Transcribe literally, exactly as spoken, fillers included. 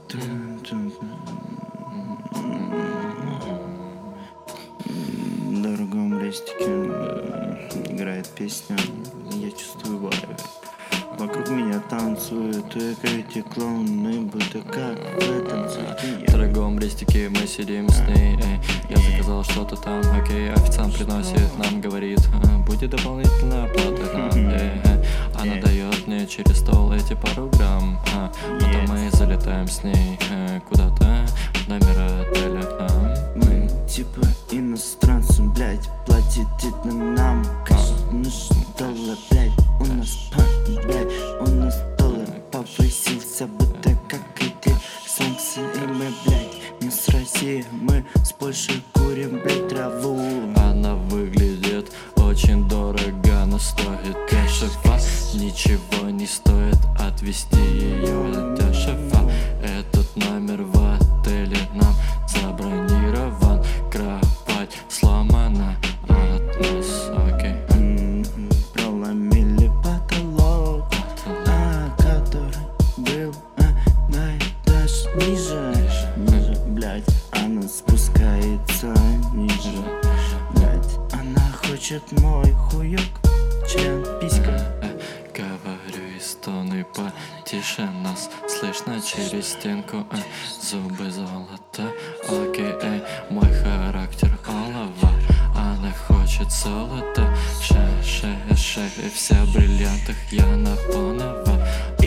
В дорогом рестике играет песня, я чувствую вайб. Вокруг меня танцуют эти клоуны, будто как в этом цирке. В дорогом рестике мы сидим с ней, эй. Я заказал что-то там, окей. Официант приносит нам, говорит, будет дополнительная оплата нам, эй, эй. Она дает мне через стол эти пару грамм, а потом мы залетаем с ней э, куда-то в номер отеля, а. Мы типа иностранцы, блять, платит это нам. Конечно, доллар, блять, у нас пан, блять, у нас доллар повысился, будто как эти санкции. И мы, блять, не с России, мы с Польши курим, блять, траву. Она выглядит очень дорого, но стоит дешево. Ничего не стоит отвезти ее дешево. Этот номер в отеле нам забронирован. Кровать сломана от нас, окей. Mm-hmm. Проломили потолок, а, который был а, на этаж ниже, ниже, блять, она спускается ниже, блять, она хочет мой хуёк, член, писька. Говорю и стоны потише, нас слышно через стенку, э, зубы золота, окей, эй, мой характер олова, она хочет золото, ше, ше, ше, вся в бриллиантах, я Наполнова,